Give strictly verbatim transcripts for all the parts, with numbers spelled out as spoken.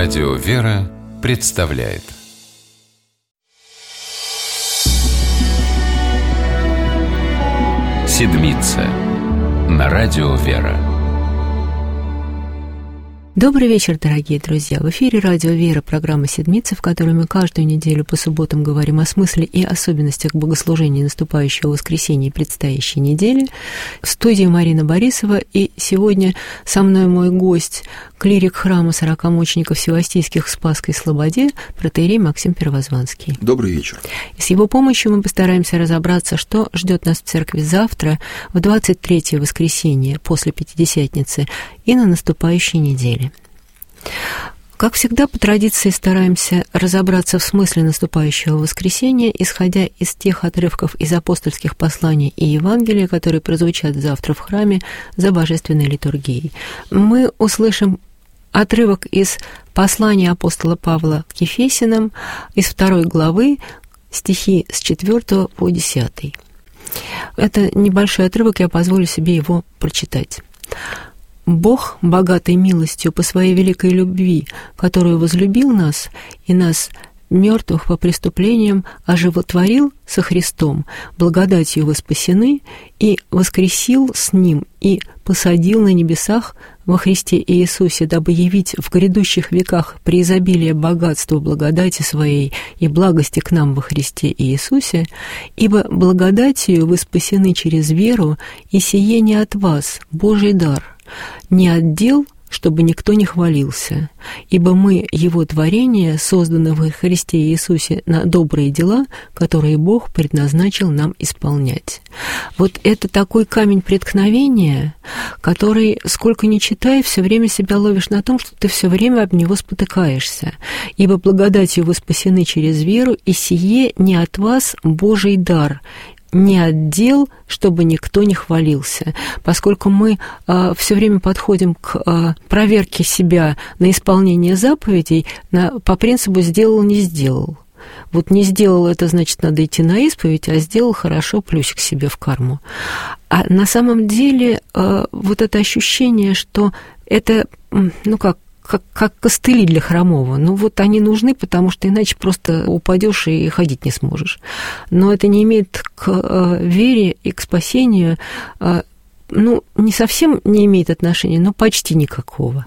Радио «Вера» представляет Седмица на Радио «Вера». Добрый вечер, дорогие друзья! В эфире «Радио Вера», программа «Седмица», в которой мы каждую неделю по субботам говорим о смысле и особенностях богослужения наступающего воскресенья и предстоящей недели. В студии Марина Борисова, и сегодня со мной мой гость, клирик храма сорокамучеников Севастийских в Спасской Слободе, протоиерей Максим Первозванский. Добрый вечер. И с его помощью мы постараемся разобраться, что ждет нас в церкви завтра, в двадцать третье воскресенье после Пятидесятницы и на наступающей неделе. Как всегда, по традиции стараемся разобраться в смысле наступающего воскресенья, исходя из тех отрывков из апостольских посланий и Евангелия, которые прозвучат завтра в храме за божественной литургией. Мы услышим отрывок из послания апостола Павла к Ефесянам, из второй главы, стихи с четвёртого по десятый. Это небольшой отрывок, я позволю себе его прочитать. «Бог, богатой милостью по своей великой любви, которую возлюбил нас, и нас, мертвых по преступлениям, оживотворил со Христом, благодатью вы спасены, и воскресил с Ним, и посадил на небесах во Христе Иисусе, дабы явить в грядущих веках преизобилие богатства благодати Своей и благости к нам во Христе Иисусе, ибо благодатью вы спасены через веру, и сие не от вас, Божий дар, не от дел, чтобы никто не хвалился, ибо мы, Его творение, созданы во Христе Иисусе на добрые дела, которые Бог предназначил нам исполнять». Вот это такой камень преткновения, который, сколько ни читай, все время себя ловишь на том, что ты все время об него спотыкаешься. «Ибо благодатью вы спасены через веру, и сие не от вас Божий дар, не от дел, чтобы никто не хвалился». Поскольку мы э, все время подходим к э, проверке себя на исполнение заповедей на, по принципу «сделал, не сделал». Вот не сделал, это значит, надо идти на исповедь, а сделал хорошо, плюсик себе в карму. А на самом деле э, вот это ощущение, что это, ну как, Как, как костыли для хромого. Ну, вот они нужны, потому что иначе просто упадешь и ходить не сможешь. Но это не имеет к э, вере и к спасению, э, ну, не совсем не имеет отношения, но почти никакого.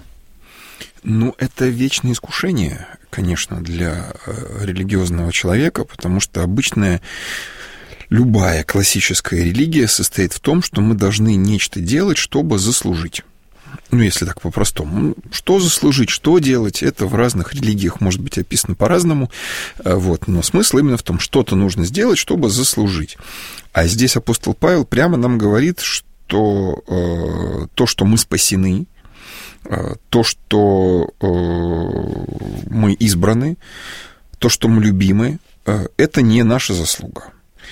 Ну, это вечное искушение, конечно, для э, религиозного человека, потому что обычная любая классическая религия состоит в том, что мы должны нечто делать, чтобы заслужить. Ну, если так по-простому. Что заслужить, что делать, это в разных религиях может быть описано по-разному. Вот. Но смысл именно в том, что-то нужно сделать, чтобы заслужить. А здесь апостол Павел прямо нам говорит, что э, то, что мы спасены, э, то, что э, мы избраны, то, что мы любимы, э, это не наша заслуга.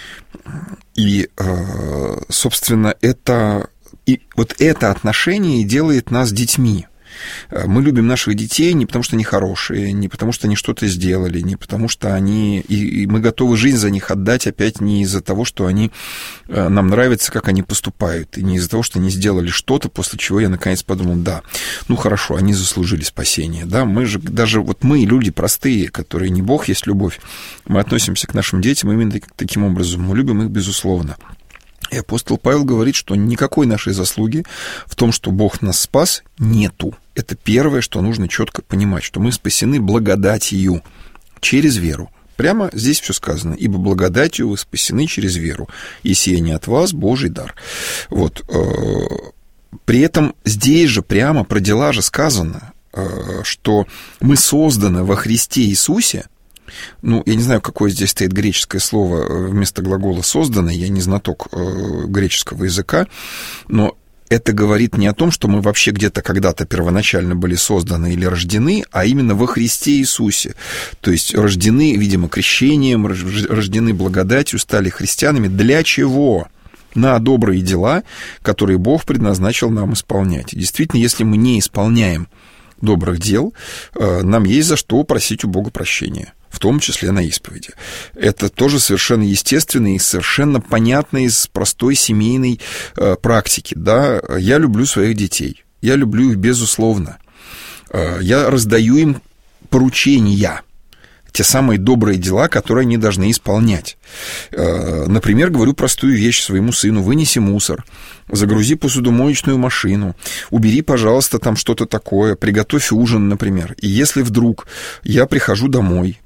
И, э, собственно, это... И вот это отношение делает нас детьми. Мы любим наших детей не потому, что они хорошие, не потому, что они что-то сделали, не потому, что они... И мы готовы жизнь за них отдать опять не из-за того, что они... нам нравится, как они поступают, и не из-за того, что они сделали что-то, после чего я наконец подумал, да, ну хорошо, они заслужили спасение. Да? Мы же, даже вот мы, люди простые, которые не Бог есть любовь, мы относимся к нашим детям именно таким образом. Мы любим их безусловно. И апостол Павел говорит, что никакой нашей заслуги в том, что Бог нас спас, нету. Это первое, что нужно четко понимать, что мы спасены благодатью через веру. Прямо здесь все сказано. «Ибо благодатью вы спасены через веру, и сие не от вас Божий дар». Вот. При этом здесь же прямо про дела же сказано, что мы созданы во Христе Иисусе. Ну, я не знаю, какое здесь стоит греческое слово вместо глагола «создано», я не знаток э, греческого языка, но это говорит не о том, что мы вообще где-то когда-то первоначально были созданы или рождены, а именно во Христе Иисусе. То есть рождены, видимо, крещением, рождены благодатью, стали христианами. Для чего? На добрые дела, которые Бог предназначил нам исполнять. И действительно, если мы не исполняем добрых дел, э, нам есть за что просить у Бога прощения, в том числе на исповеди. Это тоже совершенно естественно и совершенно понятно из простой семейной э, практики. Да? Я люблю своих детей, я люблю их безусловно. Э, я раздаю им поручения, те самые добрые дела, которые они должны исполнять. Например, говорю простую вещь своему сыну: вынеси мусор, загрузи посудомоечную машину, убери, пожалуйста, там что-то такое, приготовь ужин, например. И если вдруг я прихожу домой,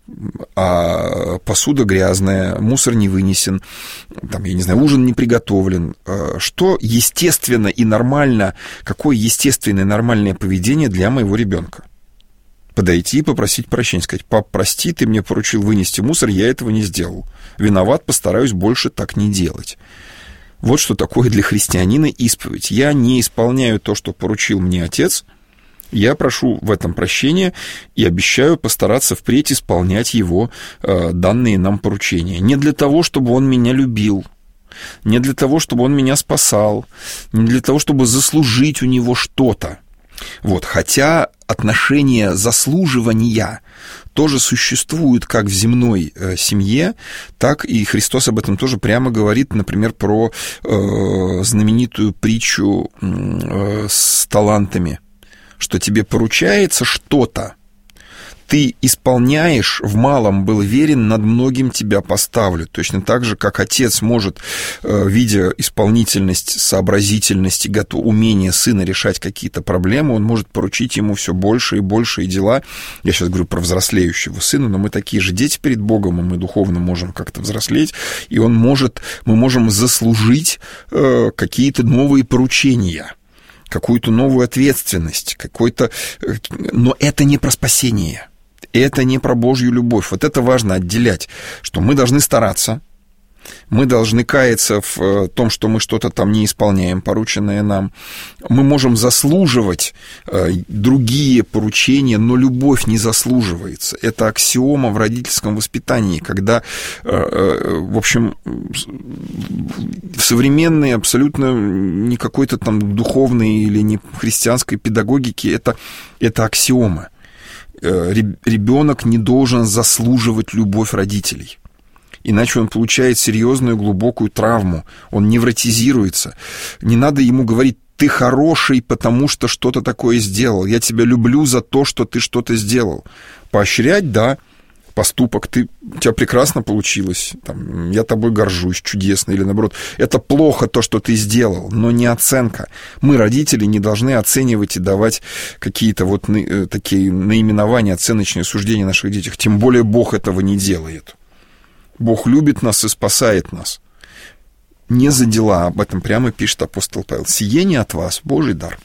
а посуда грязная, мусор не вынесен, там, я не знаю, ужин не приготовлен, что естественно и нормально, какое естественное и нормальное поведение для моего ребенка? Подойти и попросить прощения, сказать: пап, прости, ты мне поручил вынести мусор, я этого не сделал. Виноват, постараюсь больше так не делать. Вот что такое для христианина исповедь. Я не исполняю то, что поручил мне отец, я прошу в этом прощения и обещаю постараться впредь исполнять его э, данные нам поручения. Не для того, чтобы он меня любил, не для того, чтобы он меня спасал, не для того, чтобы заслужить у него что-то. Вот, хотя отношение заслуживания тоже существует как в земной э, семье, так и Христос об этом тоже прямо говорит, например, про э, знаменитую притчу э, с талантами, что тебе поручается что-то, ты исполняешь, в малом был верен, над многим тебя поставлю. Точно так же, как отец может, видя исполнительность, сообразительность и умение сына решать какие-то проблемы, он может поручить ему все больше и больше дела. Я сейчас говорю про взрослеющего сына, но мы такие же дети перед Богом, и мы духовно можем как-то взрослеть, и он может, мы можем заслужить какие-то новые поручения, какую-то новую ответственность, какой-то... Но это не про спасение. Это не про Божью любовь. Вот это важно отделять, что мы должны стараться, мы должны каяться в том, что мы что-то там не исполняем, порученное нам. Мы можем заслуживать другие поручения, но любовь не заслуживается. Это аксиома в родительском воспитании, когда, в общем, в современной, абсолютно не какой-то там духовной или не христианской педагогике это, это аксиома. Ребенок не должен заслуживать любовь родителей. Иначе он получает серьезную глубокую травму, он невротизируется. Не надо ему говорить: ты хороший, потому что что-то такое сделал, я тебя люблю за то, что ты что-то сделал. Поощрять, да, поступок, ты, у тебя прекрасно получилось, там, я тобой горжусь, чудесно, или наоборот, это плохо то, что ты сделал, но не оценка. Мы, родители, не должны оценивать и давать какие-то вот такие наименования, оценочные суждения о наших детях, тем более Бог этого не делает. Бог любит нас и спасает нас. Не за дела, об этом прямо пишет апостол Павел. Сие не от вас, Божий дар.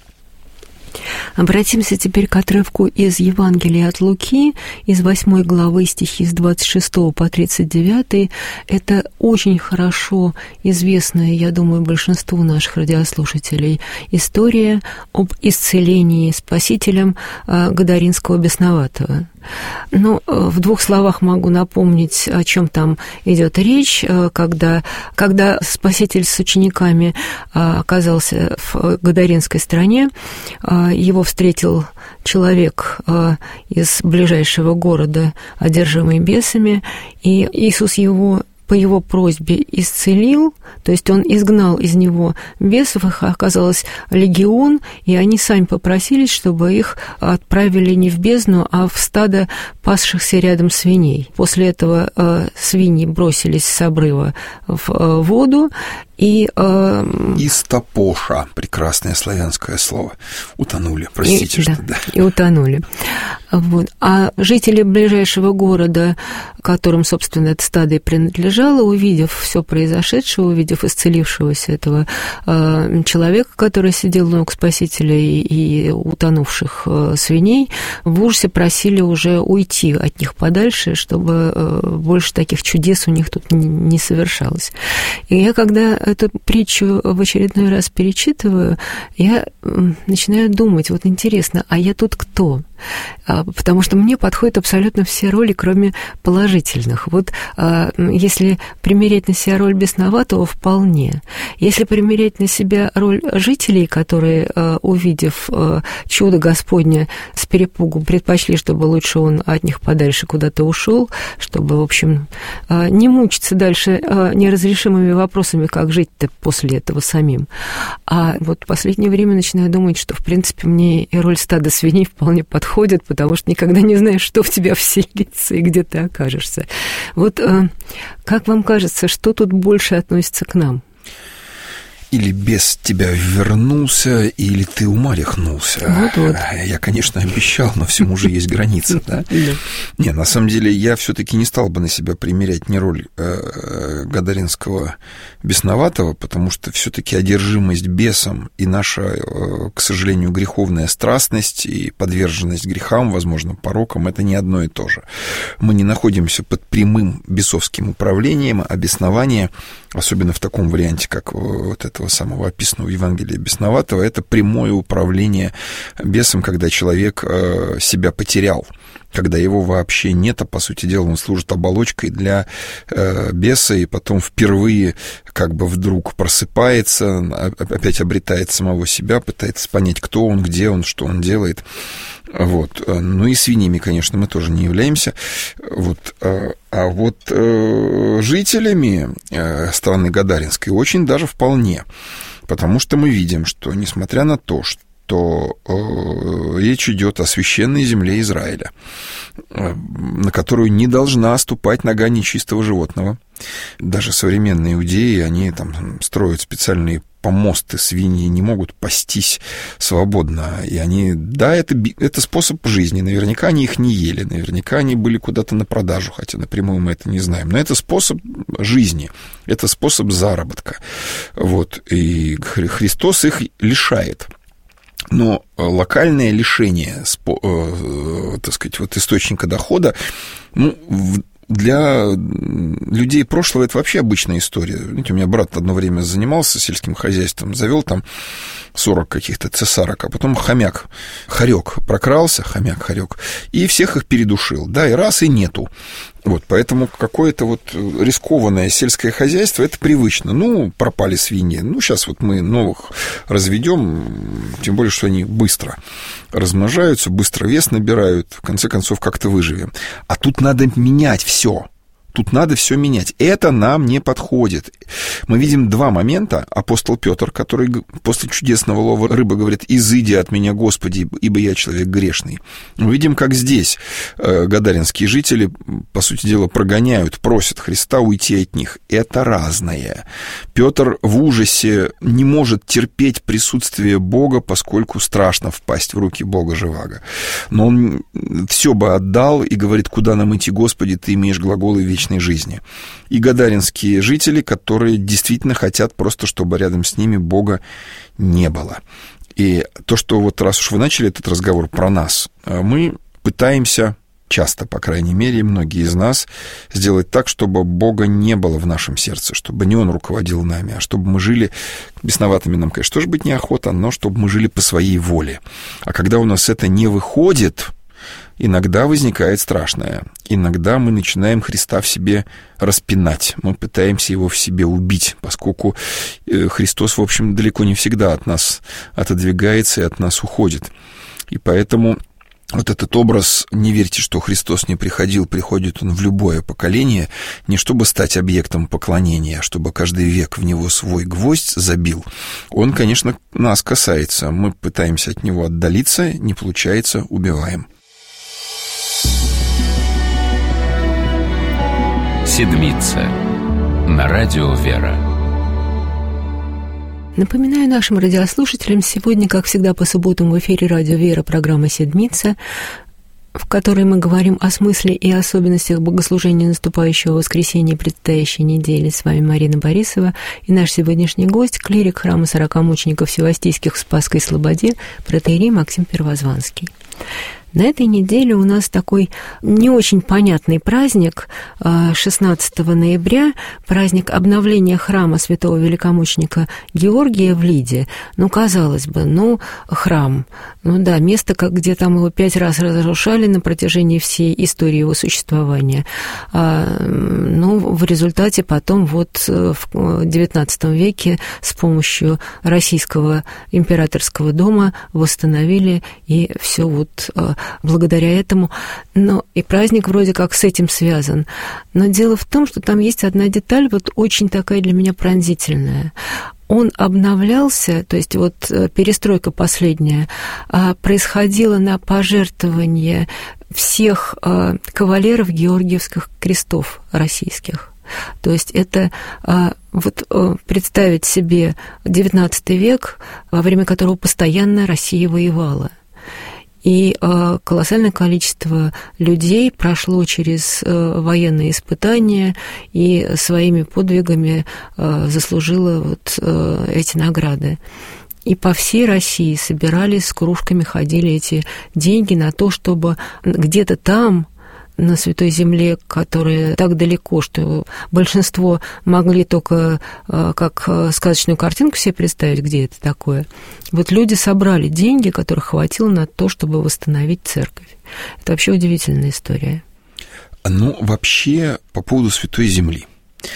Обратимся теперь к отрывку из Евангелия от Луки, из восьмой главы, стихи с двадцать шестого по тридцать девятый. Это очень хорошо известная, я думаю, большинству наших радиослушателей, история об исцелении Спасителем Гадаринского бесноватого. Ну, в двух словах могу напомнить, о чем там идет речь. Когда, когда Спаситель с учениками оказался в Гадаринской стране, его встретил человек из ближайшего города, одержимый бесами, и Иисус его по его просьбе исцелил, то есть он изгнал из него бесов, их оказалось легион, и они сами попросились, чтобы их отправили не в бездну, а в стадо пасшихся рядом свиней. После этого э, свиньи бросились с обрыва в э, воду, и... Э, Истопоша, прекрасное славянское слово. Утонули, простите, и, что... Да, да. И утонули. Вот. А жители ближайшего города, которым, собственно, это стадо и принадлежало, увидев все произошедшее, увидев исцелившегося этого э, человека, который сидел у ног Спасителя, и, и утонувших э, свиней, в ужасе просили уже уйти от них подальше, чтобы э, больше таких чудес у них тут не, не совершалось. И я, когда эту притчу в очередной раз перечитываю, я начинаю думать, вот интересно, а я тут кто? Потому что мне подходят абсолютно все роли, кроме положительных. Вот если примерять на себя роль бесноватого, вполне. Если примерять на себя роль жителей, которые, увидев чудо Господне, с перепугу предпочли, чтобы лучше он от них подальше куда-то ушел, чтобы, в общем, не мучиться дальше неразрешимыми вопросами, как жить-то после этого самим. А вот в последнее время начинаю думать, что, в принципе, мне и роль стада свиней вполне подходит. подходят, потому что никогда не знаешь, что в тебя вселится и где ты окажешься. Вот как вам кажется, что тут больше относится к нам? Или бес тебя вернулся, или ты ума рехнулся. Вот-вот. Я, конечно, обещал, но всему же есть граница, да? Не, на самом деле, я все-таки не стал бы на себя примерять ни роль Гадаринского бесноватого, потому что все-таки одержимость бесом и наша, к сожалению, греховная страстность и подверженность грехам, возможно, порокам, это не одно и то же. Мы не находимся под прямым бесовским управлением, а беснование, особенно в таком варианте, как вот этого самого описанного Евангелия бесноватого, это прямое управление бесом, когда человек себя потерял, когда его вообще нет, а, по сути дела, он служит оболочкой для э, беса, и потом впервые как бы вдруг просыпается, опять обретает самого себя, пытается понять, кто он, где он, что он делает. Вот. Ну и свиньями, конечно, мы тоже не являемся. Вот. А вот э, жителями э, страны Гадаринской очень даже вполне, потому что мы видим, что, несмотря на то, что то э, речь идет о священной земле Израиля, э, на которую не должна ступать нога нечистого животного. Даже современные иудеи, они там строят специальные помосты, свиньи не могут пастись свободно. И они, да, это, это способ жизни. Наверняка они их не ели, наверняка они были куда-то на продажу, хотя напрямую мы это не знаем. Но это способ жизни, это способ заработка. Вот. И Христос их лишает. Но локальное лишение, так сказать, вот источника дохода, ну, для людей прошлого это вообще обычная история. Знаете, у меня брат одно время занимался сельским хозяйством, завел там сорок каких-то цесарок, а потом хомяк, хорек прокрался, хомяк, хорек, и всех их передушил. Да, и раз, и нету. Вот, поэтому какое-то вот рискованное сельское хозяйство, это привычно. Ну, пропали свиньи. Ну, сейчас вот мы новых разведем, тем более, что они быстро размножаются, быстро вес набирают, в конце концов, как-то выживем. А тут надо менять все. Тут надо все менять. Это нам не подходит. Мы видим два момента. Апостол Петр, который после чудесного лова рыбы говорит: «Изыди от меня, Господи, ибо я человек грешный». Мы видим, как здесь гадаринские жители, по сути дела, прогоняют, просят Христа уйти от них. Это разное. Петр в ужасе не может терпеть присутствие Бога, поскольку страшно впасть в руки Бога живаго. Но он все бы отдал и говорит: «Куда нам идти, Господи, ты имеешь глаголы вечные жизни». И гадаринские жители, которые действительно хотят просто, чтобы рядом с ними Бога не было. И то, что вот раз уж вы начали этот разговор про нас, мы пытаемся часто, по крайней мере, многие из нас, сделать так, чтобы Бога не было в нашем сердце, чтобы не Он руководил нами, а чтобы мы жили бесноватыми. Нам, конечно, тоже быть неохота, но чтобы мы жили по своей воле. А когда у нас это не выходит, иногда возникает страшное. Иногда мы начинаем Христа в себе распинать. Мы пытаемся Его в себе убить, поскольку Христос, в общем, далеко не всегда от нас отодвигается и от нас уходит. И поэтому вот этот образ «не верьте, что Христос не приходил», приходит Он в любое поколение, не чтобы стать объектом поклонения, а чтобы каждый век в него свой гвоздь забил. Он, конечно, нас касается. Мы пытаемся от него отдалиться, не получается, убиваем. Седмица на радио «Вера». Напоминаю нашим радиослушателям, сегодня, как всегда, по субботам в эфире радио «Вера» программа «Седмица», в которой мы говорим о смысле и особенностях богослужения наступающего воскресенья и предстоящей недели. С вами Марина Борисова и наш сегодняшний гость, клирик храма сорокамучеников Севастийских в Спасской Слободе, протоиерей Максим Первозванский. На этой неделе у нас такой не очень понятный праздник, шестнадцатого ноября, праздник обновления храма святого великомученика Георгия в Лиде. Ну, казалось бы, ну, храм, ну да, место, где там его пять раз разрушали на протяжении всей истории его существования. Ну, в результате потом вот в девятнадцатом веке с помощью российского императорского дома восстановили, и все вот благодаря этому. Но и праздник вроде как с этим связан. Но дело в том, что там есть одна деталь, вот очень такая для меня пронзительная. Он обновлялся, то есть вот перестройка последняя происходила на пожертвование всех кавалеров Георгиевских крестов российских. То есть это вот представить себе девятнадцатый век, во время которого постоянно Россия воевала. И колоссальное количество людей прошло через военные испытания и своими подвигами заслужило вот эти награды. И по всей России собирались, с кружками ходили эти деньги на то, чтобы где-то там, на Святой Земле, которая так далеко, что большинство могли только как сказочную картинку себе представить, где это такое. Вот люди собрали деньги, которых хватило на то, чтобы восстановить церковь. Это вообще удивительная история. Ну, вообще, по поводу Святой Земли.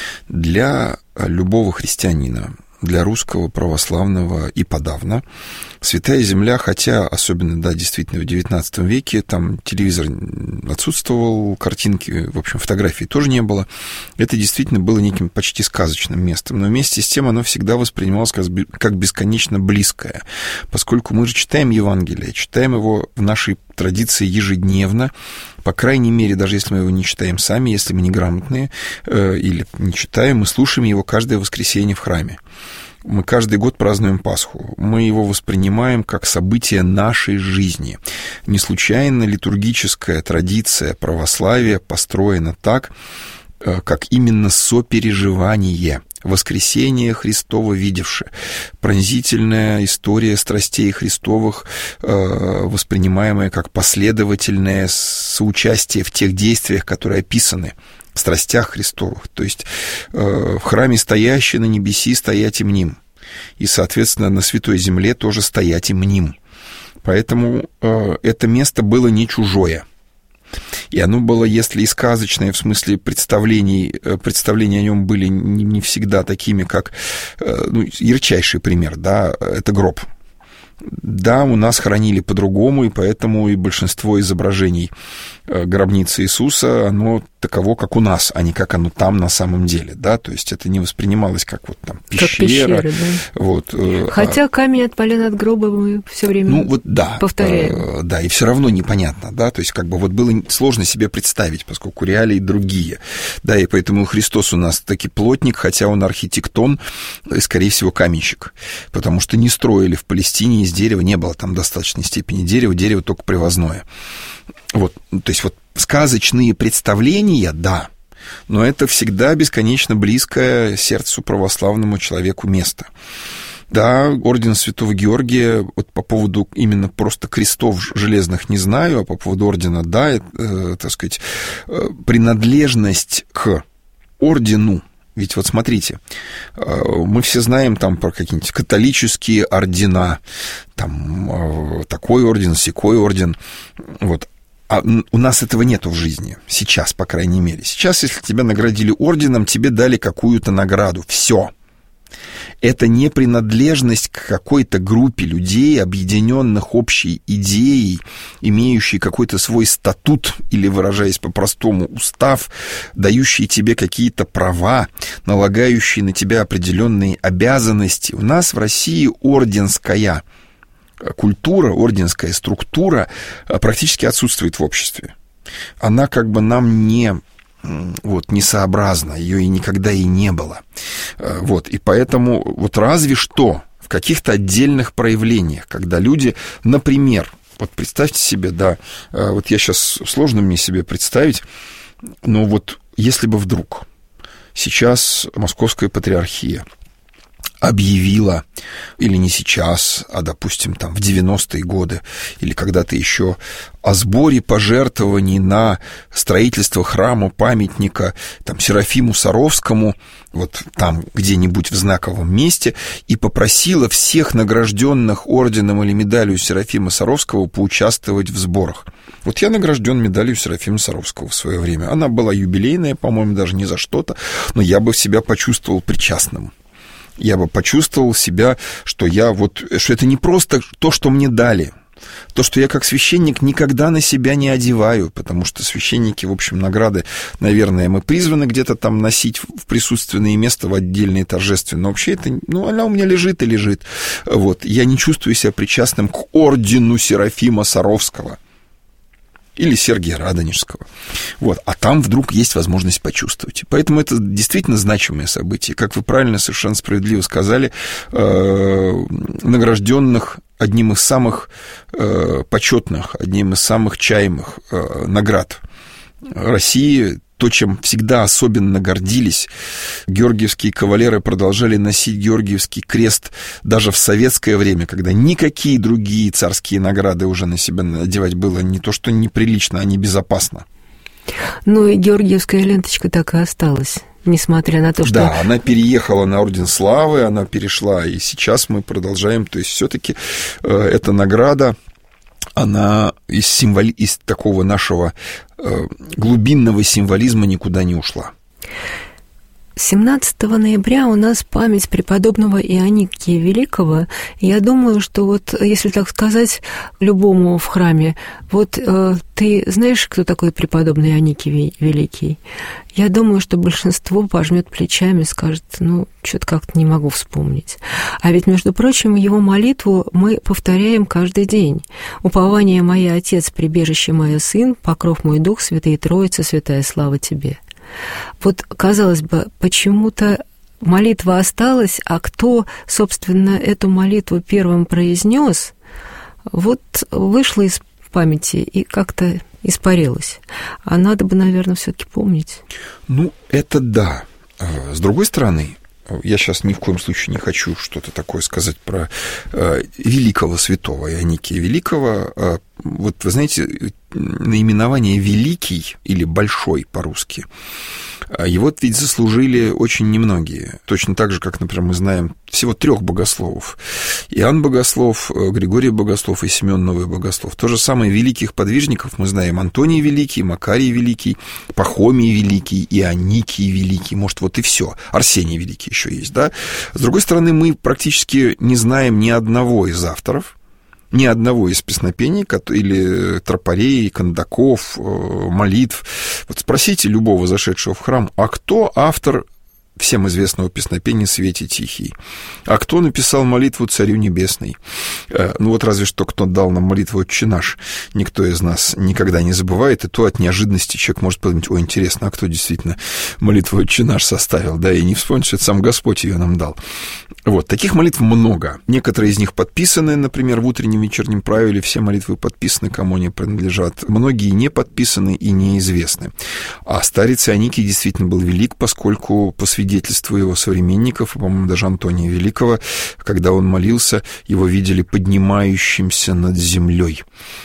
Для любого христианина, для русского православного и подавно, Святая Земля, хотя, особенно, да, действительно, в девятнадцатом веке, там телевизор отсутствовал, картинки, в общем, фотографий тоже не было, это действительно было неким почти сказочным местом, но вместе с тем оно всегда воспринималось как бесконечно близкое, поскольку мы же читаем Евангелие, читаем его в нашей традиции ежедневно, по крайней мере, даже если мы его не читаем сами, если мы неграмотные э, или не читаем, мы слушаем его каждое воскресенье в храме. Мы каждый год празднуем Пасху. Мы его воспринимаем как событие нашей жизни. Не случайно литургическая традиция православия построена так, как именно сопереживание. Воскресение Христово видевши. Пронзительная история страстей Христовых, воспринимаемая как последовательное соучастие в тех действиях, которые описаны в страстях Христовых. То есть в храме стоящий, на небеси стоять и мним. И, соответственно, на Святой Земле тоже стоять и мним. Поэтому это место было не чужое. И оно было, если и сказочное, в смысле представлений, представления о нем были не всегда такими, как, ну, ярчайший пример, да, это гроб. Да, у нас хоронили по-другому, и поэтому и большинство изображений гробницы Иисуса, оно таково, как у нас, а не как оно там на самом деле, да, то есть это не воспринималось как вот там пещера. Как пещера, да. Вот. Хотя а... камень отпален от гроба мы все время ну, вот, да, повторяем. Да, и все равно непонятно, да, то есть как бы вот было сложно себе представить, поскольку реалии другие, да, и поэтому Христос у нас таки плотник, хотя он архитектон, и, скорее всего, каменщик, потому что не строили в Палестине из дерева, не было там достаточной степени дерева, дерево только привозное. Вот, то есть вот сказочные представления, да, но это всегда бесконечно близкое сердцу православному человеку место. Да, орден Святого Георгия, вот по поводу именно просто крестов железных не знаю, а по поводу ордена, да, э, так сказать, э, принадлежность к ордену. Ведь вот смотрите, мы все знаем там про какие-нибудь католические ордена, там такой орден, сякой орден, вот. А у нас этого нету в жизни, сейчас, по крайней мере. Сейчас, если тебя наградили орденом, тебе дали какую-то награду, все. Это не принадлежность к какой-то группе людей, объединенных общей идеей, имеющей какой-то свой статут, или, выражаясь по-простому, устав, дающий тебе какие-то права, налагающие на тебя определенные обязанности. У нас в России орденская культура, орденская структура практически отсутствует в обществе. Она как бы нам не... вот, несообразно, ее и никогда и не было. Вот, и поэтому вот разве что в каких-то отдельных проявлениях, когда люди, например, вот представьте себе, да, вот я сейчас, сложно мне себе представить, но вот если бы вдруг сейчас Московская Патриархия объявила, или не сейчас, а, допустим, там в девяностые годы, или когда-то еще, о сборе пожертвований на строительство храма, памятника там, Серафиму Саровскому, вот там где-нибудь в знаковом месте, и попросила всех награжденных орденом или медалью Серафима Саровского поучаствовать в сборах. Вот я награжден медалью Серафима Саровского в свое время. Она была юбилейная, по-моему, даже не за что-то, но я бы себя почувствовал причастным. Я бы почувствовал себя, что я вот, что это не просто то, что мне дали, То, что я как священник никогда на себя не одеваю, потому что священники, в общем, награды, наверное, мы призваны где-то там носить в присутственное место, в отдельные торжественные. Но вообще это, ну, она у меня лежит и лежит. Вот. Я не чувствую себя причастным к ордену Серафима Саровского или Сергия Радонежского. Вот. А там вдруг есть возможность почувствовать. Поэтому это действительно значимое событие. Как вы правильно, совершенно справедливо сказали, э, награжденных одним из самых э, почетных, одним из самых чаемых э, наград России, то, чем всегда особенно гордились. Георгиевские кавалеры продолжали носить Георгиевский крест даже в советское время, когда никакие другие царские награды уже на себя надевать было не то что неприлично, а небезопасно. Ну и Георгиевская ленточка так и осталась, несмотря на то, что... Да, она переехала на Орден Славы, она перешла, и сейчас мы продолжаем, то есть все-таки э, эта награда, она из, символи... из такого нашего э, глубинного символизма никуда не ушла. семнадцатого ноября у нас память преподобного Ионикия Великого. Я думаю, что вот, если так сказать, любому в храме, вот э, ты знаешь, кто такой преподобный Ионикий Великий? Я думаю, что большинство пожмет плечами, скажет, ну, что-то как-то не могу вспомнить. А ведь, между прочим, его молитву мы повторяем каждый день. «Упование мое, Отец, прибежище мое, Сын, покров мой Дух, Святая Троица, святая слава Тебе». Вот, казалось бы, почему-то молитва осталась, а кто, собственно, эту молитву первым произнес, вот вышло из памяти и как-то испарилось. А надо бы, наверное, все-таки помнить. Ну, это да. С другой стороны, я сейчас ни в коем случае не хочу что-то такое сказать про э, великого святого Ионикия Великого. Э, вот вы знаете, наименование «великий» или «большой» по-русски, его ведь заслужили очень немногие. Точно так же, как, например, мы знаем всего трех богословов. Иоанн Богослов, Григорий Богослов и Симеон Новый Богослов. То же самое великих подвижников мы знаем: Антоний Великий, Макарий Великий, Пахомий Великий, Ионикий Великий. Может, вот и все. Арсений Великий еще есть, да? С другой стороны, мы практически не знаем ни одного из авторов, ни одного из песнопений или тропарей, кондаков, молитв. Вот спросите любого зашедшего в храм, а кто автор всем известного песнопения «Свете тихий»? А кто написал молитву «Царю небесный»? Ну вот разве что кто дал нам молитву «Отче наш». Никто из нас никогда не забывает, и то от неожиданности человек может подумать: ой, интересно, а кто действительно молитву «Отче наш» составил, да, и не вспомнить, что это сам Господь ее нам дал. Вот, таких молитв много. Некоторые из них подписаны, например, в утреннем вечернем правиле все молитвы подписаны, кому они принадлежат. Многие не подписаны и неизвестны. А старец Ионикий действительно был велик, поскольку по свидетельству его современников, по-моему, даже Антония Великого, когда он молился, его видели поднимающимся над землей,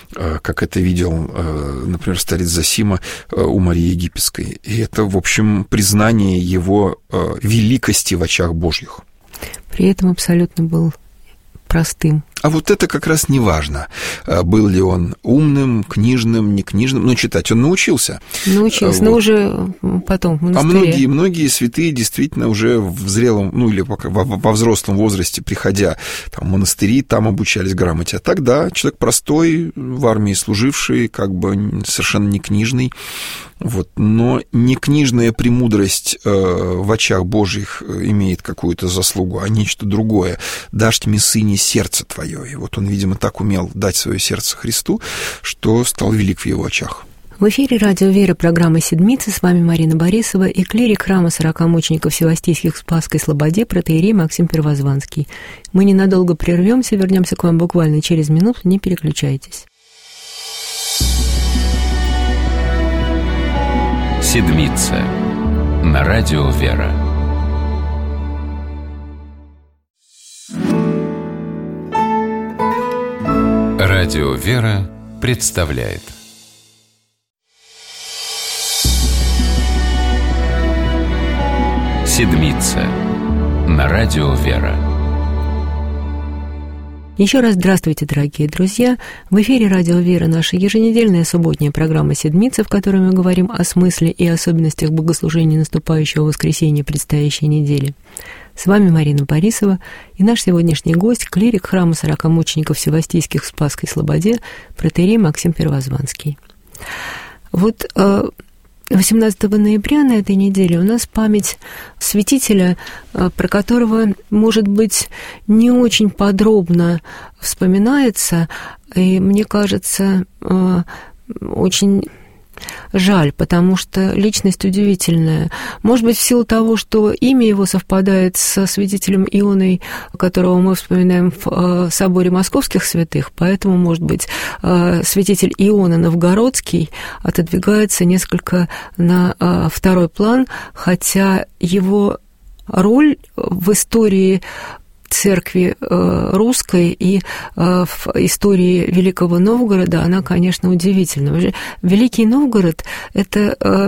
как это видел, например, старец Зосима у Марии Египетской. И это, в общем, признание его великости в очах Божьих. При этом абсолютно был простым. А вот это как раз не важно, был ли он умным, книжным, не книжным, но читать он научился. Научился, вот. Но уже потом в монастыре. А многие, многие святые действительно уже в зрелом, ну или пока во взрослом возрасте, приходя там, в монастыри, там обучались грамоте. А тогда человек простой, в армии служивший, как бы совершенно не книжный, вот, но не книжная премудрость э, в очах Божьих имеет какую-то заслугу, а нечто другое. «Дашь мне, сыне, сердце твое». И вот он, видимо, так умел дать свое сердце Христу, что стал велик в его очах. В эфире «Радио Вера», программа «Седмица». С вами Марина Борисова и клирик храма сорока мучеников Севастийских в Спасской Слободе протоиерей Максим Первозванский. Мы ненадолго прервемся, вернемся к вам буквально через минуту, не переключайтесь. «Седмица» на Радио Вера. Радио Вера представляет «Седмица» на Радио Вера. Еще раз здравствуйте, дорогие друзья. В эфире «Радио Вера» наша еженедельная субботняя программа «Седмица», в которой мы говорим о смысле и особенностях богослужения наступающего воскресенья предстоящей недели. С вами Марина Борисова и наш сегодняшний гость, клирик храма сорока мучеников Севастийских в Спасской Слободе, протоиерей Максим Первозванский. Вот восемнадцатого ноября на этой неделе у нас память святителя, про которого, может быть, не очень подробно вспоминается, и мне кажется, очень жаль, потому что личность удивительная. Может быть, в силу того, что имя его совпадает со святителем Ионой, которого мы вспоминаем в соборе Московских святых, поэтому, может быть, святитель Иона Новгородский отодвигается несколько на второй план, хотя его роль в истории церкви русской и в истории Великого Новгорода, она, конечно, удивительна. Великий Новгород – это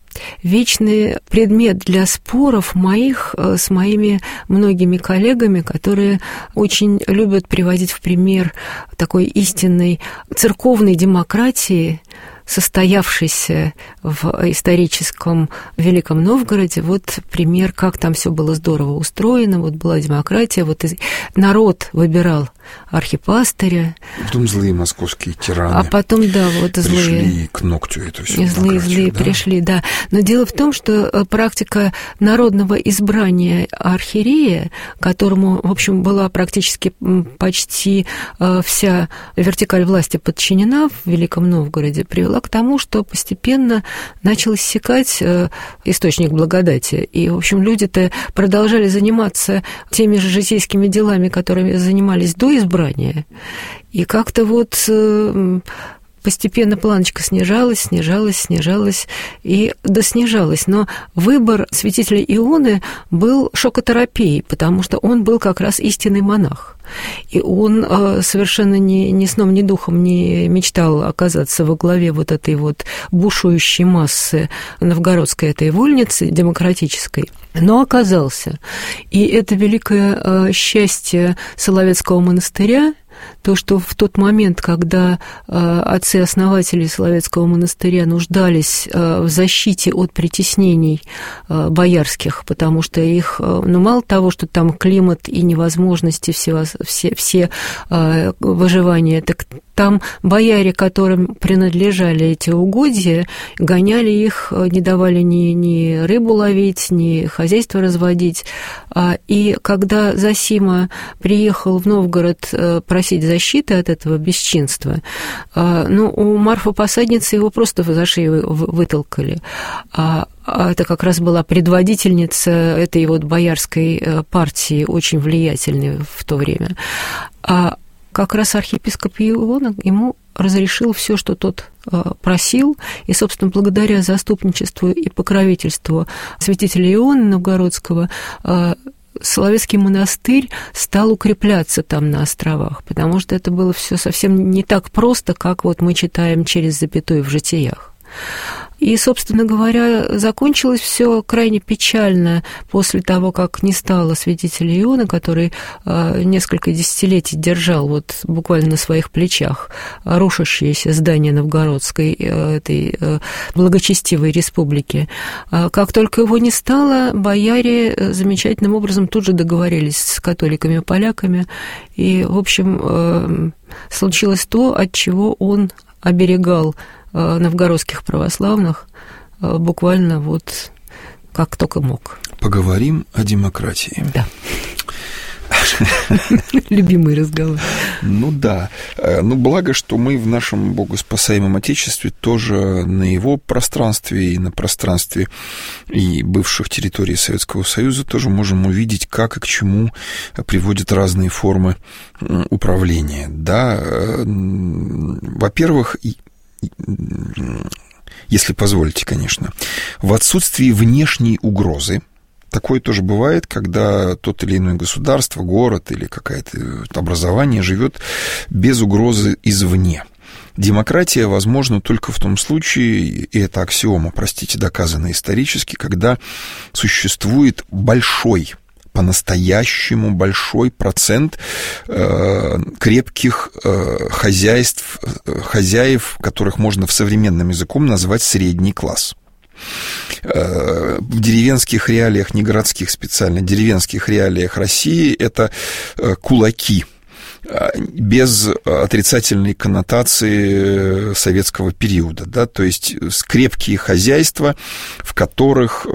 вечный предмет для споров моих с моими многими коллегами, которые очень любят приводить в пример такой истинной церковной демократии, состоявшейся в историческом Великом Новгороде. Вот пример, как там все было здорово устроено, вот была демократия, вот народ выбирал архипастыря. Потом злые московские тираны. А потом, да, вот пришли злые. Пришли к ногтю это все. Злые, злые да? пришли, да. Но дело в том, что практика народного избрания архиерея, которому, в общем, была практически почти вся вертикаль власти подчинена в Великом Новгороде, привела к тому, что постепенно начал иссякать источник благодати. И, в общем, люди-то продолжали заниматься теми же житейскими делами, которыми занимались до избрания. И как-то вот постепенно планочка снижалась, снижалась, снижалась и доснижалась. Но выбор святителя Ионы был шокотерапией, потому что он был как раз истинный монах. И он совершенно ни, ни сном, ни духом не мечтал оказаться во главе вот этой вот бушующей массы новгородской этой вольницы демократической, но оказался. И это великое счастье Соловецкого монастыря, то, что в тот момент, когда э, отцы-основатели Соловецкого монастыря нуждались э, в защите от притеснений э, боярских, потому что их, э, ну, мало того, что там климат и невозможности все, все, все э, выживания, так там бояре, которым принадлежали эти угодья, гоняли их, не давали ни, ни рыбу ловить, ни хозяйство разводить. И когда Зосима приехал в Новгород просить защиты от этого бесчинства, ну, у Марфы-посадницы его просто за шею вытолкали. Это как раз была предводительница этой вот боярской партии, очень влиятельной в то время. А как раз архиепископ Иона ему разрешил все, что тот просил, и, собственно, благодаря заступничеству и покровительству святителя Ионы Новгородского Соловецкий монастырь стал укрепляться там на островах, потому что это было все совсем не так просто, как вот мы читаем через запятую в житиях. И, собственно говоря, закончилось все крайне печально после того, как не стало святителя Иона, который э, несколько десятилетий держал вот буквально на своих плечах рушащееся здание Новгородской э, этой э, благочестивой республики. А как только его не стало, бояре замечательным образом тут же договорились с католиками-поляками, и, в общем, э, случилось то, от чего он оберегал новгородских православных буквально вот как только мог. Поговорим о демократии. Да. Любимый разговор. Ну да. Ну, благо, что мы в нашем богоспасаемом Отечестве тоже на его пространстве и на пространстве и бывших территорий Советского Союза тоже можем увидеть, как и к чему приводят разные формы управления. Да, во-первых, если позволите, конечно, в отсутствии внешней угрозы, такое тоже бывает, когда тот или иное государство, город или какое-то образование живет без угрозы извне. Демократия возможна только в том случае, и это аксиома, простите, доказано исторически, когда существует большой, по-настоящему большой процент э, крепких э, хозяйств, э, хозяев, которых можно в современном языком назвать средний класс. в деревенских реалиях, не городских специально, деревенских реалиях России это кулаки, без отрицательной коннотации советского периода, да, то есть крепкие хозяйства, в которых,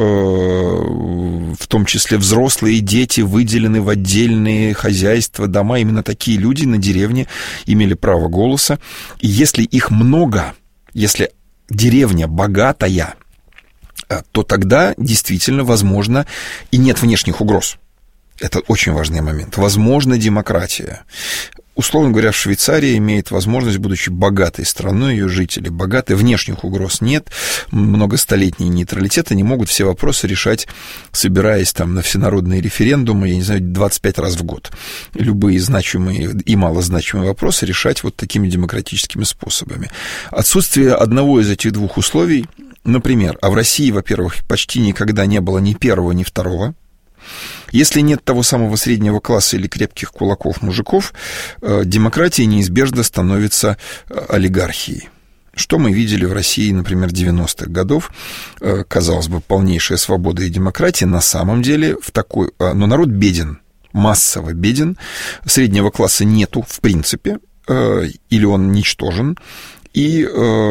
в том числе взрослые дети, выделены в отдельные хозяйства, дома. Именно такие люди на деревне имели право голоса. И если их много, если деревня богатая, то тогда действительно возможно и нет внешних угроз. Это очень важный момент. Возможно, демократия. Условно говоря, Швейцария имеет возможность, будучи богатой страной, ее жители богаты, внешних угроз нет, многостолетний нейтралитет, они могут все вопросы решать, собираясь там на всенародные референдумы, я не знаю, двадцать пять раз в год. Любые значимые и малозначимые вопросы решать вот такими демократическими способами. Отсутствие одного из этих двух условий, например, а в России, во-первых, почти никогда не было ни первого, ни второго. Если нет того самого среднего класса или крепких кулаков мужиков, демократия неизбежно становится олигархией. Что мы видели в России, например, девяностых годов, казалось бы, полнейшая свобода и демократия, на самом деле в такой... Но народ беден, массово беден, среднего класса нету в принципе, или он ничтожен, и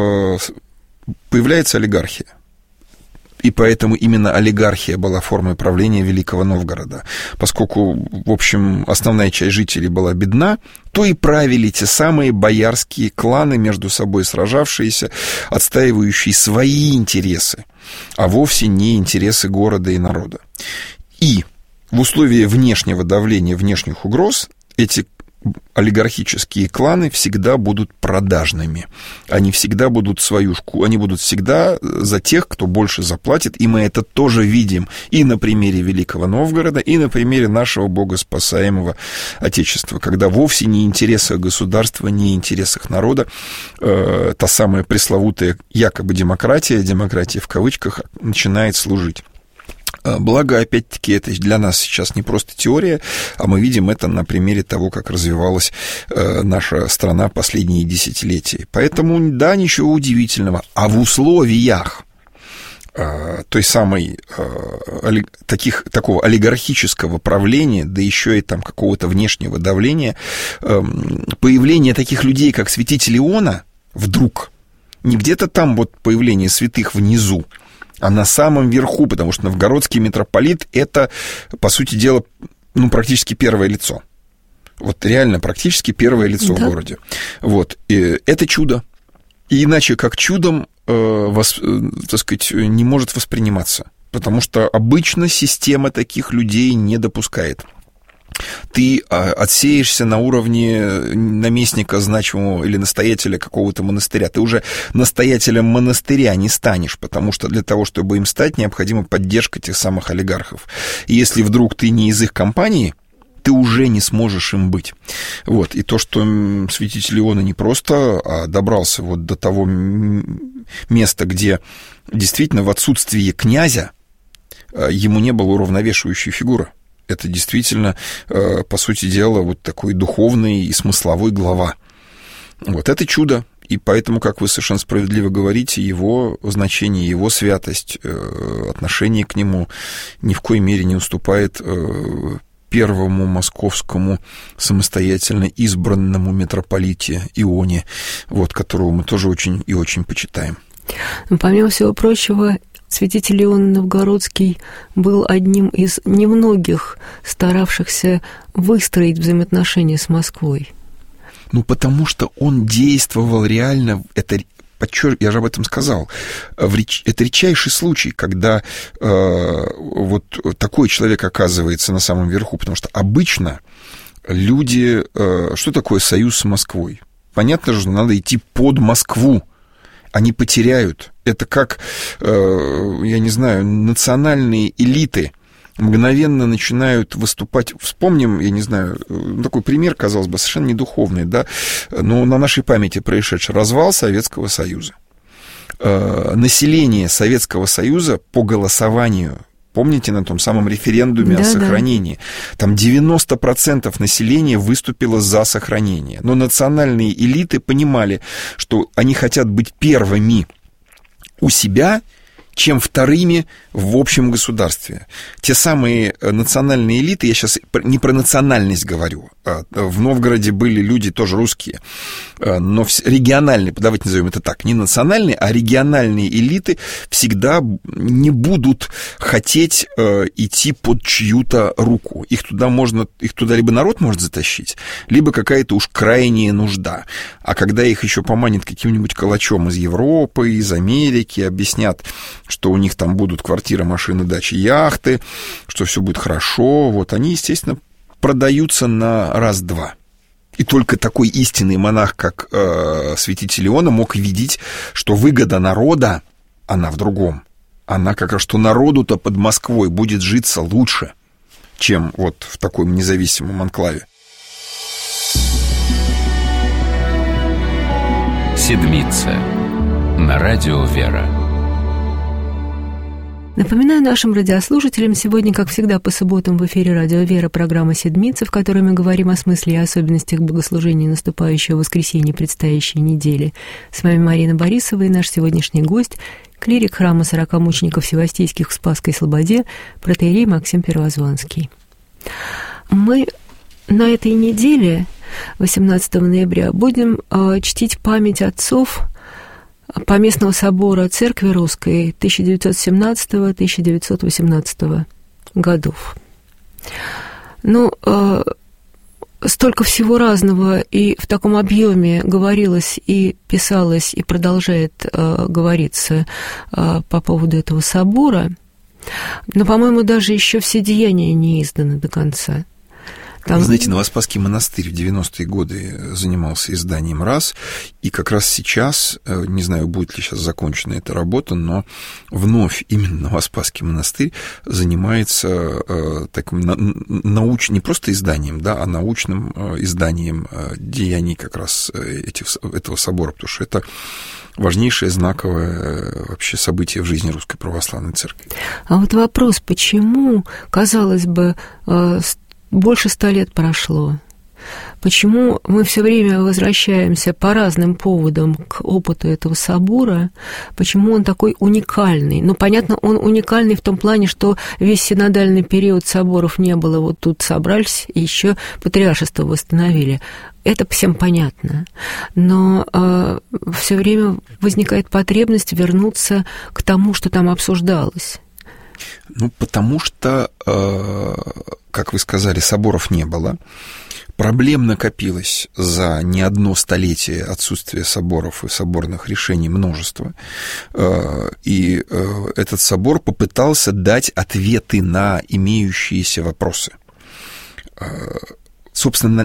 появляется олигархия. И поэтому именно олигархия была формой правления Великого Новгорода. Поскольку, в общем, основная часть жителей была бедна, то и правили те самые боярские кланы, между собой сражавшиеся, отстаивающие свои интересы, а вовсе не интересы города и народа. И в условии внешнего давления, внешних угроз, эти олигархические кланы всегда будут продажными. Они всегда будут свою шкуру, они будут всегда за тех, кто больше заплатит, и мы это тоже видим и на примере Великого Новгорода, и на примере нашего богоспасаемого Отечества, когда вовсе не интересах государства, не интересах народа э, та самая пресловутая якобы демократия, демократия в кавычках, начинает служить. Благо, опять-таки, это для нас сейчас не просто теория, а мы видим это на примере того, как развивалась э, наша страна последние десятилетия. Поэтому, да, ничего удивительного. А в условиях э, той самой, э, оли, таких, такого олигархического правления, да еще и там какого-то внешнего давления, э, появление таких людей, как святитель Иона, вдруг, не где-то там вот появление святых внизу, а на самом верху, потому что новгородский митрополит — это, по сути дела, ну, практически первое лицо. Вот реально практически первое лицо да. в городе. Вот. И это чудо. И иначе как чудом, э, вос, э, так сказать, не может восприниматься. Потому что обычно система таких людей не допускает. Ты отсеешься на уровне наместника значимого или настоятеля какого-то монастыря. Ты уже настоятелем монастыря не станешь, потому что для того, чтобы им стать, необходима поддержка тех самых олигархов. И если вдруг ты не из их компании, ты уже не сможешь им быть. Вот. И то, что святитель Иона не просто а добрался вот до того места, где действительно в отсутствии князя ему не было уравновешивающей фигуры. Это действительно, по сути дела, вот такой духовный и смысловой глава. Вот это чудо. И поэтому, как вы совершенно справедливо говорите, его значение, его святость, отношение к нему ни в коей мере не уступает первому московскому самостоятельно избранному митрополите Ионе, вот, которого мы тоже очень и очень почитаем. Помимо всего прочего, святитель Иоанн Новгородский был одним из немногих старавшихся выстроить взаимоотношения с Москвой. Ну, потому что он действовал реально, это, я же об этом сказал, это редчайший случай, когда э, вот такой человек оказывается на самом верху, потому что обычно люди... Э, что такое союз с Москвой? Понятно же, надо идти под Москву. Они потеряют. Это как, э, я не знаю, национальные элиты мгновенно начинают выступать. Вспомним, я не знаю, такой пример, казалось бы, совершенно не духовный, да, но на нашей памяти происшедший развал Советского Союза. Э, население Советского Союза по голосованию, помните, на том самом референдуме да, о сохранении, да. Там девяносто процентов населения выступило за сохранение. Но национальные элиты понимали, что они хотят быть первыми у себя, чем вторыми в общем государстве. Те самые национальные элиты, я сейчас не про национальность говорю, в Новгороде были люди тоже русские, но региональные, давайте назовем это так, не национальные, а региональные элиты всегда не будут хотеть идти под чью-то руку. Их туда можно, их туда либо народ может затащить, либо какая-то уж крайняя нужда. А когда их еще поманят каким-нибудь калачом из Европы, из Америки, объяснят, что у них там будут квартиры, машины, дачи, яхты, что все будет хорошо, вот они, естественно, продаются на раз-два. И только такой истинный монах, как э, святитель Иона, мог видеть, что выгода народа, она в другом. Она как раз, что народу-то под Москвой будет житься лучше, чем вот в таком независимом анклаве. Седмица. На радио «Вера». Напоминаю нашим радиослушателям, сегодня, как всегда, по субботам в эфире радио «Вера» программа «Седмица», в которой мы говорим о смысле и особенностях богослужения наступающего воскресенья предстоящей недели. С вами Марина Борисова и наш сегодняшний гость, клирик храма сорока мучеников Севастийских в Спасской Слободе, протоиерей Максим Первозванский. Мы на этой неделе, восемнадцатого ноября, будем э, чтить память отцов Поместного собора Церкви Русской тысяча девятьсот семнадцатого — тысяча девятьсот восемнадцатого годов. Ну, э, столько всего разного и в таком объеме говорилось и писалось, и продолжает э, говориться э, по поводу этого собора, но, по-моему, даже еще все деяния не изданы до конца. Там... Вы знаете, Новоспасский монастырь в девяностые годы занимался изданием раз, и как раз сейчас, не знаю, будет ли сейчас закончена эта работа, но вновь именно Новоспасский монастырь занимается э, таким на, науч... не просто изданием, да, а научным э, изданием э, деяний как раз этих, этого собора, потому что это важнейшее знаковое вообще событие в жизни Русской Православной Церкви. А вот вопрос, почему, казалось бы, э, больше ста лет прошло. Почему мы все время возвращаемся по разным поводам к опыту этого собора? Почему он такой уникальный? Ну, понятно, он уникальный в том плане, что весь синодальный период соборов не было. Вот тут собрались и еще патриаршество восстановили. Это всем понятно. Но э, все время возникает потребность вернуться к тому, что там обсуждалось. Ну, потому что, э, как вы сказали, соборов не было. Проблем накопилось за не одно столетие отсутствия соборов и соборных решений множество. Э, и э, этот собор попытался дать ответы на имеющиеся вопросы. Э, собственно,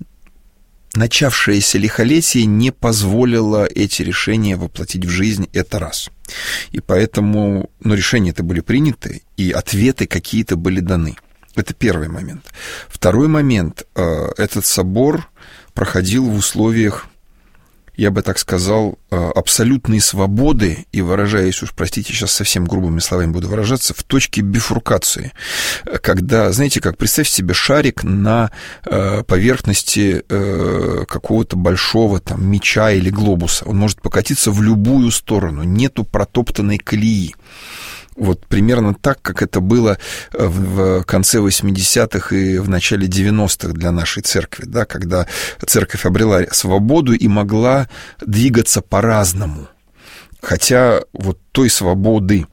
начавшееся лихолетие не позволило эти решения воплотить в жизнь, это раз. И поэтому, ну, решения-то были приняты, и ответы какие-то были даны. Это первый момент. Второй момент. Этот собор проходил в условиях, я бы так сказал, абсолютной свободы, и, выражаясь, уж простите, сейчас совсем грубыми словами буду выражаться, в точке бифуркации. Когда, знаете, как, представьте себе шарик на поверхности какого-то большого там мяча или глобуса. Он может покатиться в любую сторону, нету протоптанной колеи. Вот примерно так, как это было в конце восьмидесятых и в начале девяностых для нашей церкви, да, когда церковь обрела свободу и могла двигаться по-разному. Хотя вот той свободы,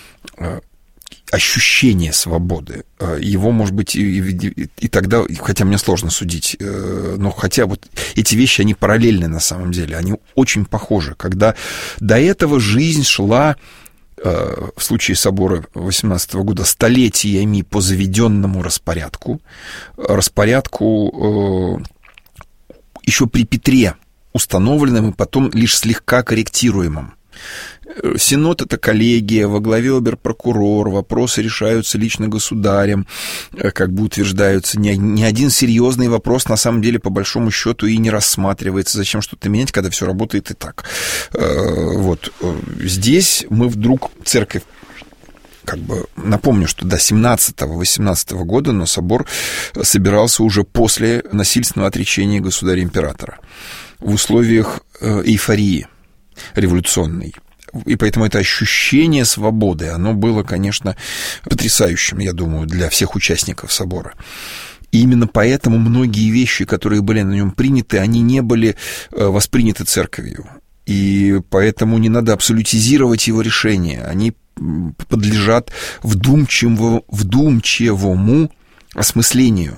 ощущение свободы, его, может быть, и, и, и тогда, хотя мне сложно судить, но хотя вот эти вещи, они параллельны на самом деле, они очень похожи. Когда до этого жизнь шла, в случае собора восемнадцатого года, столетиями по заведенному распорядку, распорядку еще при Петре установленным и потом лишь слегка корректируемым. Синод — это коллегия, во главе обер-прокурор, вопросы решаются лично государем, как бы утверждаются. Ни, ни один серьезный вопрос, на самом деле, по большому счету, и не рассматривается. Зачем что-то менять, когда все работает и так. Вот. Здесь мы вдруг, церковь, как бы напомню, что до семнадцатого-восемнадцатого года, но собор собирался уже после насильственного отречения государя-императора в условиях эйфории революционной. и поэтому это ощущение свободы, оно было, конечно, потрясающим, я думаю, для всех участников собора. И именно поэтому многие вещи, которые были на нем приняты, они не были восприняты церковью. И поэтому не надо абсолютизировать его решения. Они подлежат вдумчивому, вдумчивому осмыслению.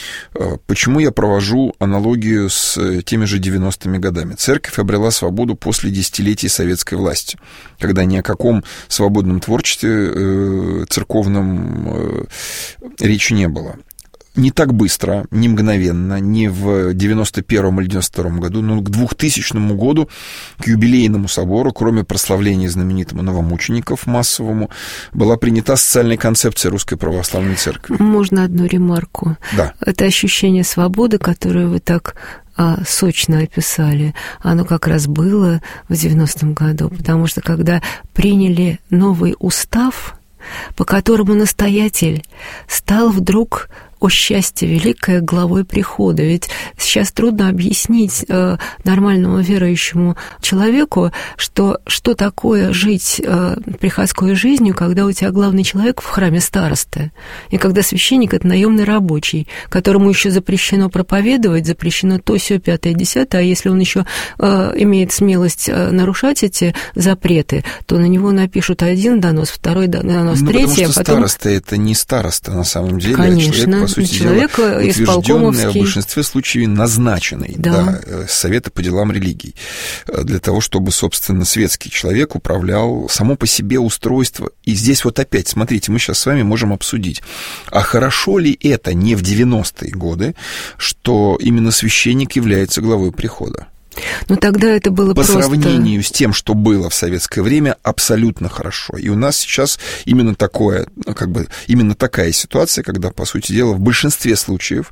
Почему я провожу аналогию с теми же девяностыми годами? Церковь обрела свободу после десятилетий советской власти, когда ни о каком свободном творчестве церковном речи не было. Не так быстро, не мгновенно, не в девяносто первом или девяносто втором году, но к двухтысячному году, к юбилейному собору, кроме прославления знаменитому новомучеников массовому, была принята социальная концепция Русской Православной Церкви. Можно одну ремарку? Да. Это ощущение свободы, которое вы так а, сочно описали, оно как раз было в девяностом году, потому что когда приняли новый устав, по которому настоятель стал вдруг, о счастье великое, главой прихода. Ведь сейчас трудно объяснить э, нормальному верующему человеку, что, что такое жить э, приходской жизнью, когда у тебя главный человек в храме староста, и когда священник — это наемный рабочий, которому еще запрещено проповедовать, запрещено то, сё, пятое, десятое, а если он еще э, имеет смелость э, нарушать эти запреты, то на него напишут один донос, второй донос, ну, третий, потому что а потом... староста — это не староста на самом деле, Конечно. а человек, по сути человек дела, утвержденный, в большинстве случаев назначенный, да. Да, Совета по делам религий, для того, чтобы, собственно, светский человек управлял само по себе устройство. И здесь вот опять, смотрите, мы сейчас с вами можем обсудить, а хорошо ли это не в девяностые годы, что именно священник является главой прихода? Но тогда это было по просто... сравнению с тем, что было в советское время, абсолютно хорошо. И у нас сейчас именно такое, как бы, именно такая ситуация, когда, по сути дела, в большинстве случаев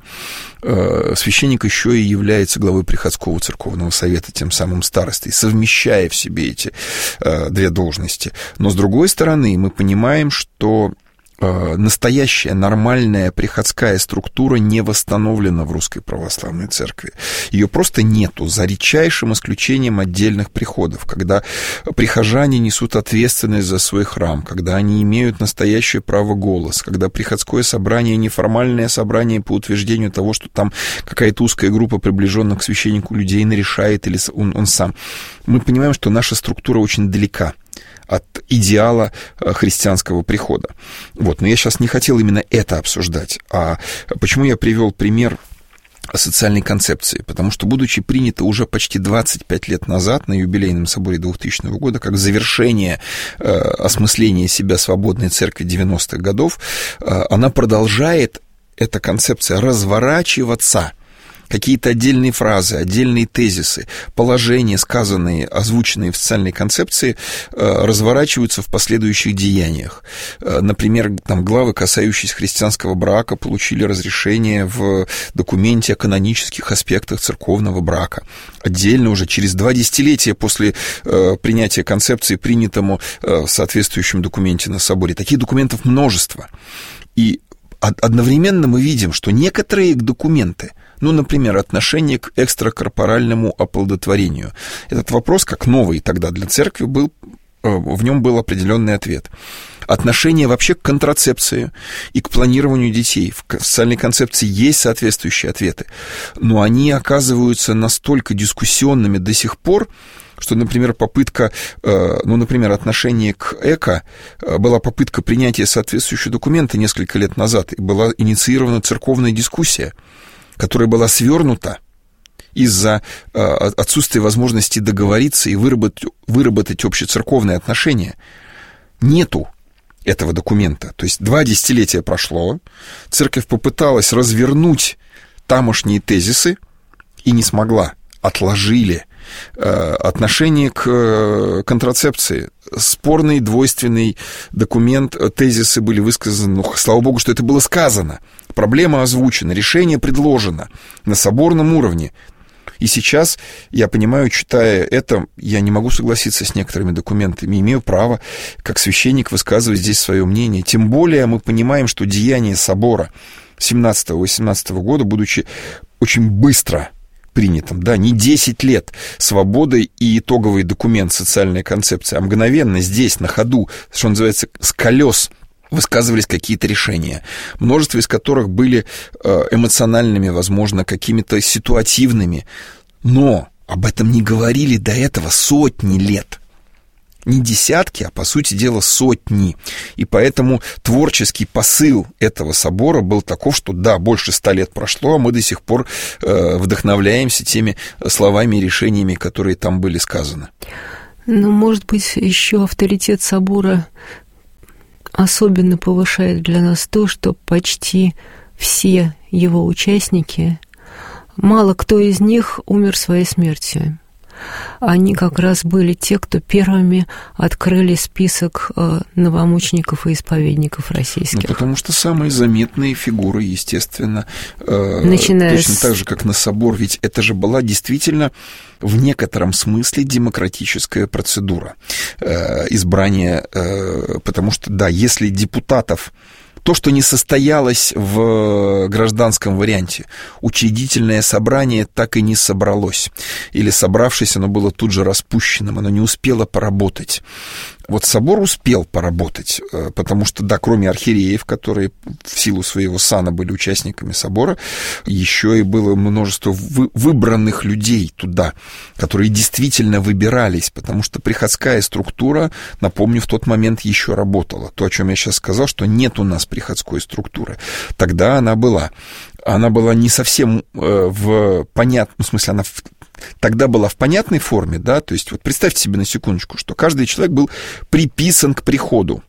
э, священник еще и является главой приходского церковного совета, тем самым старостой, совмещая в себе эти э, две должности. Но, с другой стороны, мы понимаем, что настоящая нормальная приходская структура не восстановлена в Русской Православной Церкви. Ее просто нету, за редчайшим исключением отдельных приходов, когда прихожане несут ответственность за свой храм, когда они имеют настоящее право голоса, когда приходское собрание — неформальное собрание по утверждению того, что там какая-то узкая группа приближенных к священнику людей решает или он, он сам. Мы понимаем, что наша структура очень далека от идеала христианского прихода. Вот. Но я сейчас не хотел именно это обсуждать. А почему я привел пример социальной концепции? Потому что, будучи принято уже почти двадцать пять лет назад на юбилейном соборе двухтысячного года, как завершение э, осмысления себя свободной церкви девяностых годов, э, она продолжает, эта концепция, разворачиваться. Какие-то отдельные фразы, отдельные тезисы, положения, сказанные, озвученные в социальной концепции, разворачиваются в последующих деяниях. Например, там главы, касающиеся христианского брака, получили разрешение в документе о канонических аспектах церковного брака. Отдельно уже через два десятилетия после принятия концепции, принятому в соответствующем документе на соборе. Таких документов множество. И одновременно мы видим, что некоторые документы, ну, например, отношение к экстракорпоральному оплодотворению. Этот вопрос, как новый тогда для церкви, был, в нем был определенный ответ. Отношение вообще к контрацепции и к планированию детей. В социальной концепции есть соответствующие ответы, но они оказываются настолько дискуссионными до сих пор, что, например, попытка, ну, например, отношение к эко, была попытка принятия соответствующего документа несколько лет назад, и была инициирована церковная дискуссия, которая была свернута из-за отсутствия возможности договориться и выработать, выработать общецерковные отношения. Нету этого документа. То есть два десятилетия прошло, церковь попыталась развернуть тамошние тезисы и не смогла. Отложили. Отношение к контрацепции. Спорный, двойственный документ, тезисы были высказаны, ну, слава богу, что это было сказано. Проблема озвучена, решение предложено на соборном уровне. И сейчас, я понимаю, читая это, я не могу согласиться с некоторыми документами, имею право, как священник, высказывать здесь свое мнение. Тем более мы понимаем, что деяния собора семнадцатого-восемнадцатого года, будучи очень быстро принятом, да, не десять лет свободы и итоговый документ социальной концепции, а мгновенно здесь, на ходу, что называется, с колес высказывались какие-то решения, множество из которых были эмоциональными, возможно, какими-то ситуативными, но об этом не говорили до этого сотни лет. Не десятки, а, по сути дела, сотни. И поэтому творческий посыл этого собора был таков, что да, больше ста лет прошло, а мы до сих пор э, вдохновляемся теми словами и решениями, которые там были сказаны. Ну, может быть, еще авторитет собора особенно повышает для нас то, что почти все его участники, мало кто из них умер своей смертью. Они как раз были те, кто первыми открыли список новомучеников и исповедников российских. Ну, потому что самые заметные фигуры, естественно, Начиная точно с... так же, как на собор, ведь это же была действительно в некотором смысле демократическая процедура избрания, потому что, да, если депутатов... То, что не состоялось в гражданском варианте, учредительное собрание так и не собралось. Или собравшись, оно было тут же распущенным, оно не успело поработать. Вот собор успел поработать, потому что, да, кроме архиереев, которые в силу своего сана были участниками собора, еще и было множество вы, выбранных людей туда, которые действительно выбирались, потому что приходская структура, напомню, в тот момент еще работала. То, о чем я сейчас сказал, что нет у нас приходской структуры. Тогда она была. Она была не совсем в понятном смысле, она в тогда была в понятной форме, да, то есть вот представьте себе на секундочку, что каждый человек был приписан к приходу,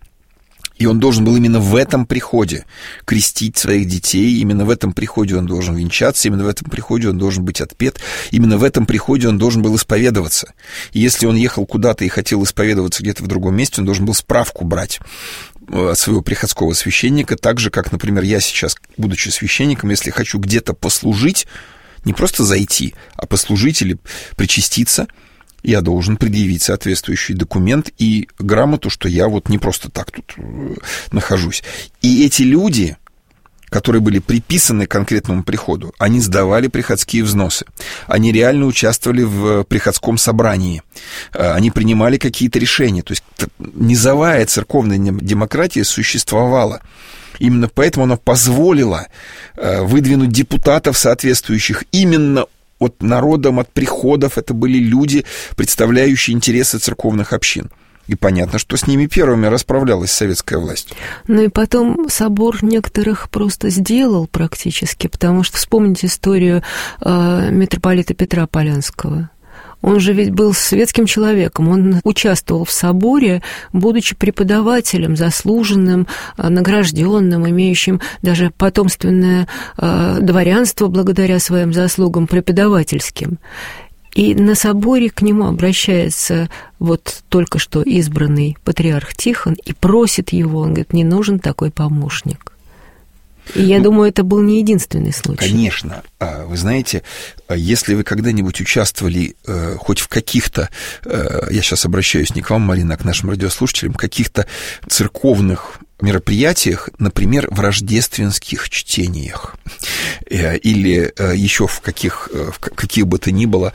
и он должен был именно в этом приходе крестить своих детей, именно в этом приходе он должен венчаться, именно в этом приходе он должен быть отпет, именно в этом приходе он должен был исповедоваться. И если он ехал куда-то и хотел исповедоваться где-то в другом месте, он должен был справку брать от своего приходского священника, так же, как, например, я сейчас, будучи священником, если хочу где-то послужить, не просто зайти, а послужить или причаститься, я должен предъявить соответствующий документ и грамоту, что я вот не просто так тут нахожусь. И эти люди, которые были приписаны к конкретному приходу, они сдавали приходские взносы. Они реально участвовали в приходском собрании. Они принимали какие-то решения. То есть низовая церковная демократия существовала. Именно поэтому она позволила выдвинуть депутатов соответствующих именно от народом, от приходов. Это были люди, представляющие интересы церковных общин. И понятно, что с ними первыми расправлялась советская власть. Ну и потом собор некоторых просто сделал практически, потому что вспомните историю э, митрополита Петра Полянского. Он же ведь был светским человеком, он участвовал в соборе, будучи преподавателем, заслуженным, награжденным, имеющим даже потомственное э, дворянство благодаря своим заслугам преподавательским. И на соборе к нему обращается вот только что избранный патриарх Тихон и просит его, он говорит, не нужен такой помощник. И я ну, думаю, это был не единственный случай. Конечно. Вы знаете, если вы когда-нибудь участвовали э, хоть в каких-то, э, я сейчас обращаюсь не к вам, Марина, а к нашим радиослушателям, каких-то церковных мероприятиях, например, в рождественских чтениях или еще в каких, в каких бы то ни было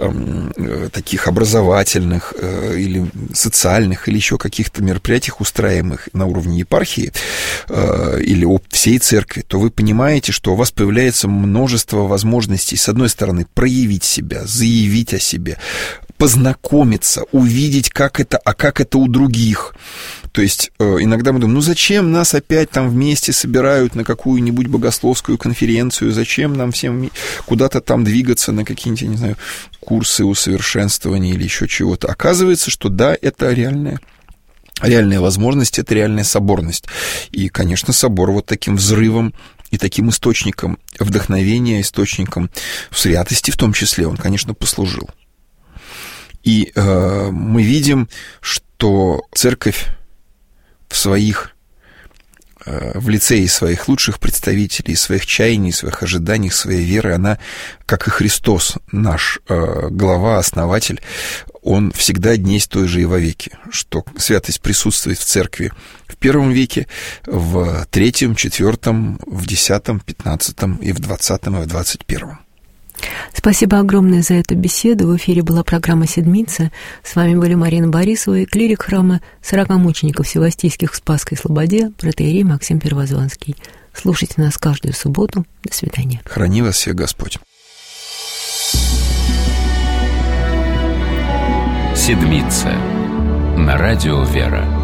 таких образовательных или социальных или еще каких-то мероприятиях, устраиваемых на уровне епархии или всей церкви, то вы понимаете, что у вас появляется множество возможностей, с одной стороны, проявить себя, заявить о себе, познакомиться, увидеть, как это, а как это у других. То есть иногда мы думаем, ну зачем нас опять там вместе собирают на какую-нибудь богословскую конференцию, зачем нам всем куда-то там двигаться на какие-нибудь, я не знаю, курсы усовершенствования или еще чего-то. Оказывается, что да, это реальная, реальная возможность, это реальная соборность. И, конечно, собор вот таким взрывом и таким источником вдохновения, источником святости в том числе, он, конечно, послужил. И э, мы видим, что церковь в своих, э, в лице и своих лучших представителей, своих чаяний, своих ожиданий, своей веры, она, как и Христос, наш э, глава, основатель, он всегда днесь той же и вовеки, что святость присутствует в церкви в первом веке, в третьем, четвертом, в десятом, пятнадцатом и в двадцатом и в двадцать первом. Спасибо огромное за эту беседу. В эфире была программа «Седмица». С вами были Марина Борисова и клирик храма сорока мучеников Севастийских в Спасской Слободе, протоиерей Максим Первозванский. Слушайте нас каждую субботу. До свидания. Храни вас всех Господь. «Седмица» на радио «Вера».